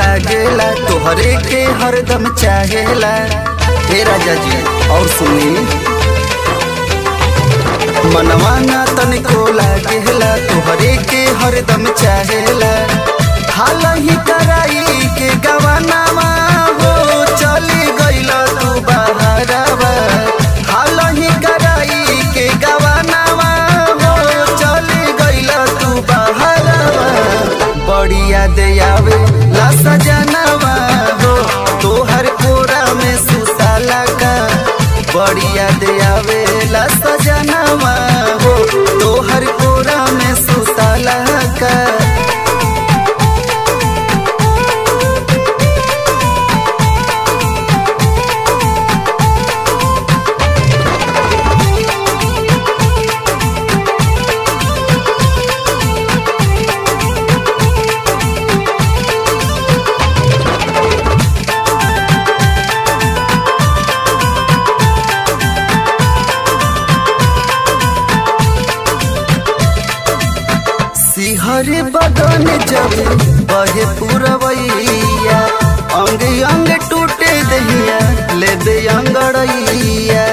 लागेला तोहरे के हरदम चाहेला। हे राजा जी और सुनी, मनवा ना तनिको लागेला तोहरे के हरदम चाहेला। हाल ही कराई के गवानावा हो चली गइला तू बहरवा। हाल ही कराई के गवानावा हो चली गइला तू बहरवा। बड़ी याद आवे ला सजनवा हो तोहर कोरा में सुसाला का। बड़ी याद आवे ला सजनवा हो तोहर कोरा में सुसाला का। सिहर बदन जब बहे पुरवैया, अंग अंग टूटे दहिया ले दे अंगड़ैया।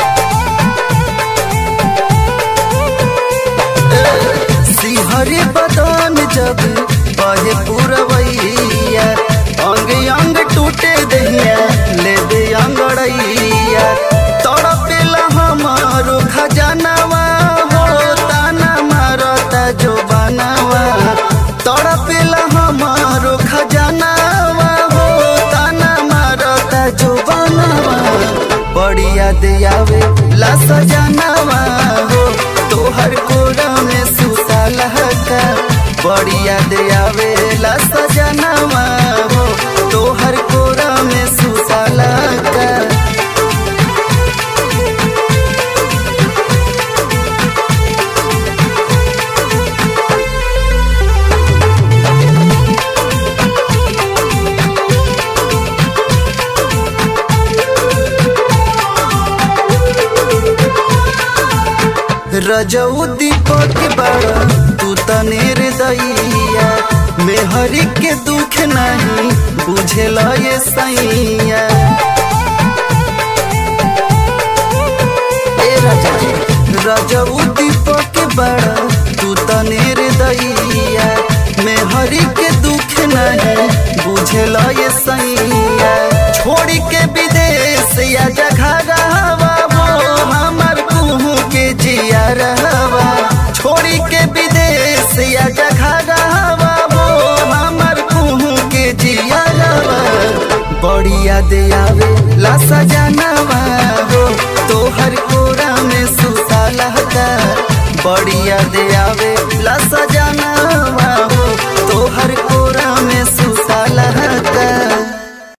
सिहर बदन जब बहे पुरवैया, अंग अंग टूटे दहिया ले दे अंगड़ैया। तड़पेला हमारो खजानावा हो ताना मारता जो बनावा। तड़पेला हमारो खजानावा हो ताना मारता जो बनावा। बड़ी याद आवे ला सजनावा हो तोहर कोरा में सुसाला का। बड़ी याद आवे ला सजनावा हो तोहर कोरा में सुसाला का। रजऊ दीपक बड़ा तू तनेर दैया, मेहरी के दुख नहीं बुझेला ये सैया। ए राजा जी रजऊ दीपक बड़ा तू तनेर दैया, मेहरी के दुख नहीं बुझेला ये सैया। छोड़ी के विदेश या जगह हमर कुहू के जिया रहवा। छोड़ी के विदेश या जगह हमर कुहू के जिया रहवा। बड़ी याद आवे ला सजा